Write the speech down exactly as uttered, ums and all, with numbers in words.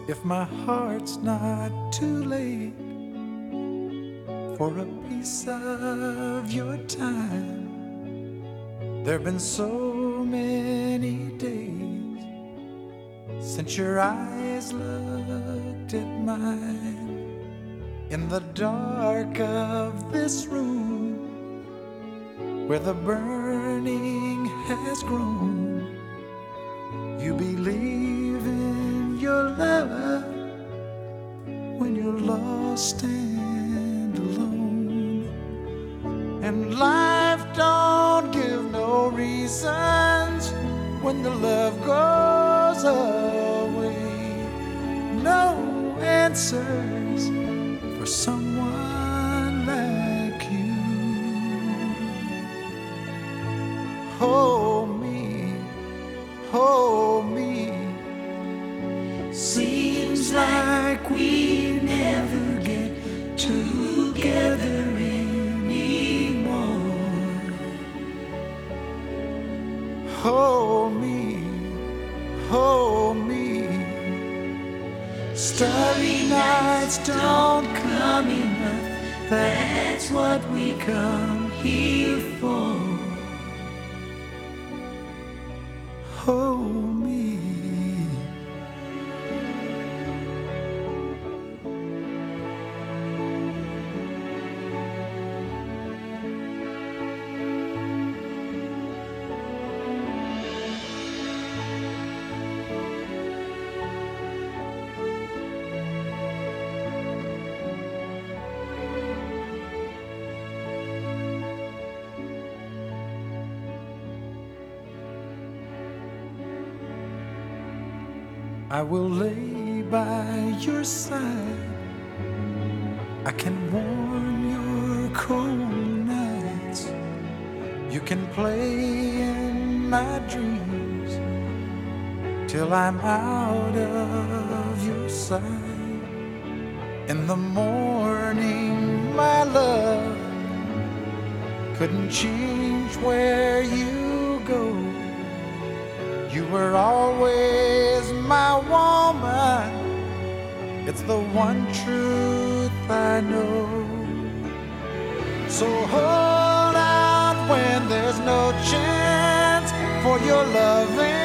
if my heart's not too late for a piece of your time. There've been so many days since your eyes looked at mine. In the dark of this room where the burning has grown, you believe in your love when you're lost and alone. And life don't give no reasons when the love goes away. No answers for someone like you. Hold me, hold me. Seems like we never get together anymore. Hold me, hold me. Starry nights don't come enough. That's what we come here for. Hold me. I will lay by your side. I can warm your cold nights. You can play in my dreams till I'm out of your sight. In the morning, my love, couldn't change where you go. You were always my woman. It's the one truth I know. So hold out when there's no chance for your loving.